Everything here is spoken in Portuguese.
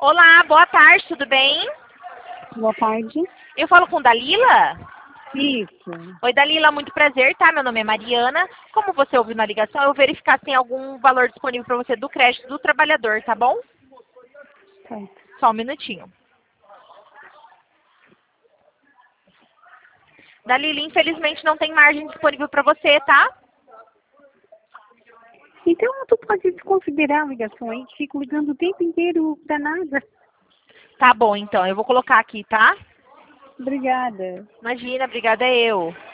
Olá, boa tarde, tudo bem? Boa tarde. Eu falo com Dalila? Isso. Oi, Dalila, muito prazer, tá? Meu nome é Mariana. Como você ouviu na ligação, eu vou verificar se tem algum valor disponível para você do crédito do trabalhador, tá bom? Certo. Só um minutinho. Dalila, infelizmente não tem margem disponível para você, tá? Então, tu pode desconsiderar a ligação aí, que fico ligando o tempo inteiro pra nada. Tá bom, então. Eu vou colocar aqui, tá? Obrigada. Imagina, obrigada eu.